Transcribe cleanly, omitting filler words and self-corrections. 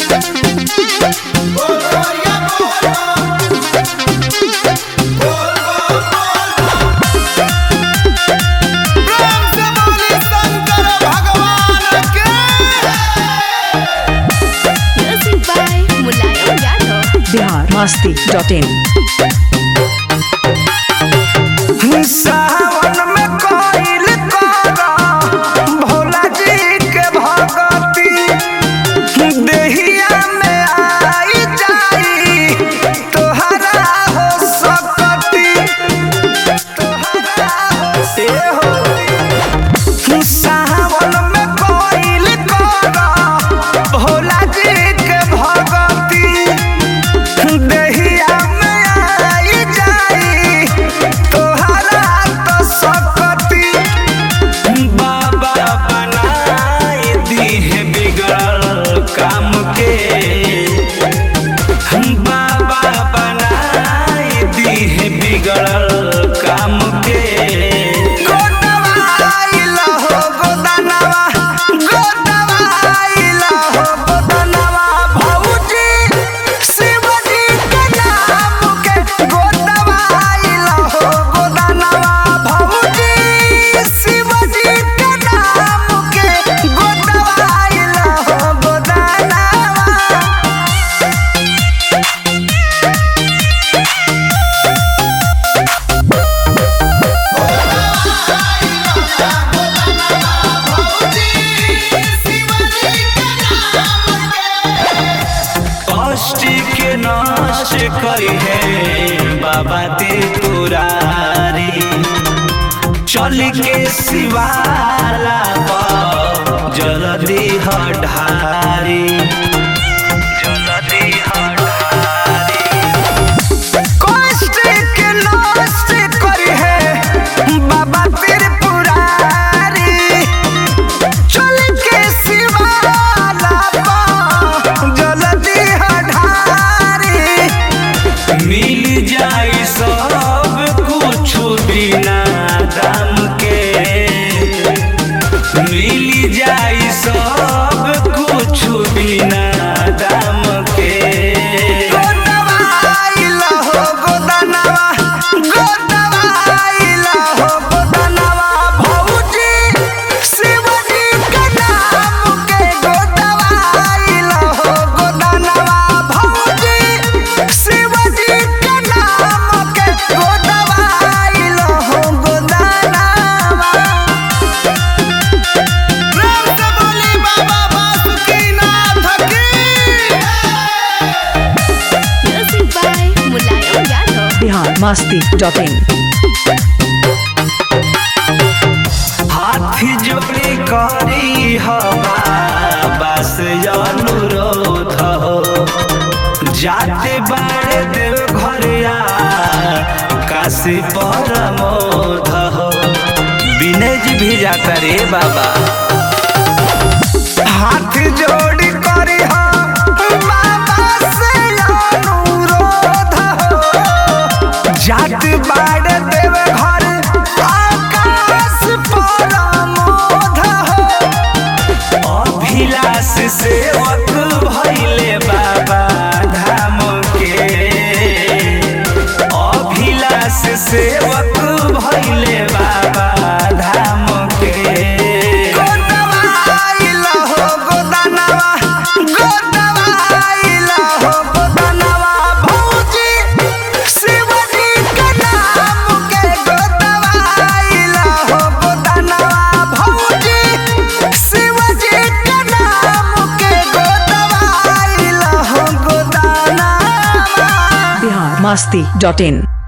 biharmasti.in सावन में कोइल करा भोला जी के भगती देहिया में आई जाई तोहरा हो सकती तोहरा हो सावन में कोइल करा भोला जी के भगती देहिया में आई जाई तोहरा तो सकती बाबा बनाए दी है बिगड़ल काम के बाबा बनाए दी है बिगड़ल काम के के नष्ट करी है बाबा त्रिपुरारी चल के शिवाला जल्दी हठारी जल्दी हठारी कष्ट के नष्ट करी है बाबा त्रिपुरारी चल के शिवाला मिल जाई सब कुछ बिना दाम के मिल जाई सब कुछ बिना दाम के biharmasti.in हाथी जोड़ी करी बाबा से अनुरोध हो जाते बाड़े देव घरिया काशी परमोध हो विनय जी भी जाता रे बाबा हाथ जोड़ी करी बाबा से अनुरोध हो जात बाड़े देव घर आकाश परमोध हो अभिलाष सेवक भइले बाबा धाम के अभिलाष सेवक भइले बाबा धाम के biharmasti.in